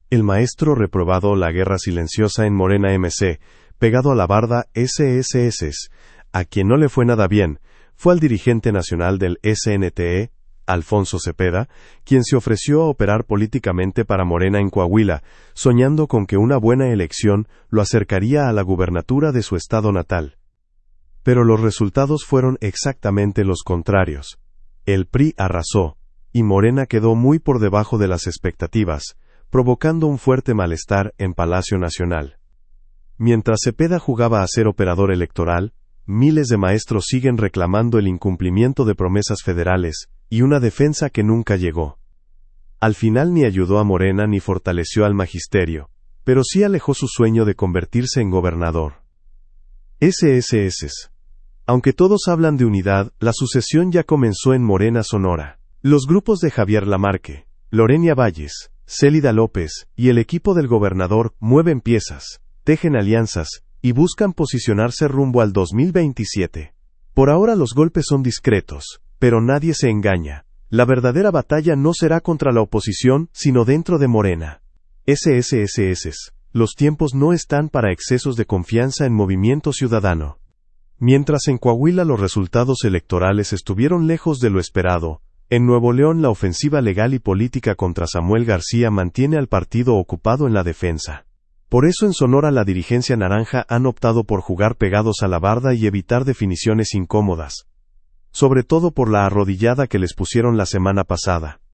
El maestro reprobado la guerra silenciosa en Morena MC, pegado a la barda SSS, a quien no le fue nada bien, fue al dirigente nacional del SNTE, Alfonso Cepeda, quien se ofreció a operar políticamente para Morena en Coahuila, soñando con que una buena elección lo acercaría a la gubernatura de su estado natal. Pero los resultados fueron exactamente los contrarios. El PRI arrasó, y Morena quedó muy por debajo de las expectativas, provocando un fuerte malestar en Palacio Nacional. Mientras Cepeda jugaba a ser operador electoral, miles de maestros siguen reclamando el incumplimiento de promesas federales, y una defensa que nunca llegó. Al final ni ayudó a Morena ni fortaleció al magisterio, pero sí alejó su sueño de convertirse en gobernador. SSS. Aunque todos hablan de unidad, la sucesión ya comenzó en Morena Sonora. Los grupos de Javier Lamarque, Lorenia Valles, Célida López y el equipo del gobernador mueven piezas, tejen alianzas y buscan posicionarse rumbo al 2027. Por ahora los golpes son discretos, pero nadie se engaña. La verdadera batalla no será contra la oposición, sino dentro de Morena. SSS. Los tiempos no están para excesos de confianza en Movimiento Ciudadano. Mientras en Coahuila los resultados electorales estuvieron lejos de lo esperado, en Nuevo León la ofensiva legal y política contra Samuel García mantiene al partido ocupado en la defensa. Por eso en Sonora la dirigencia naranja han optado por jugar pegados a la barda y evitar definiciones incómodas. Sobre todo por la arrodillada que les pusieron la semana pasada.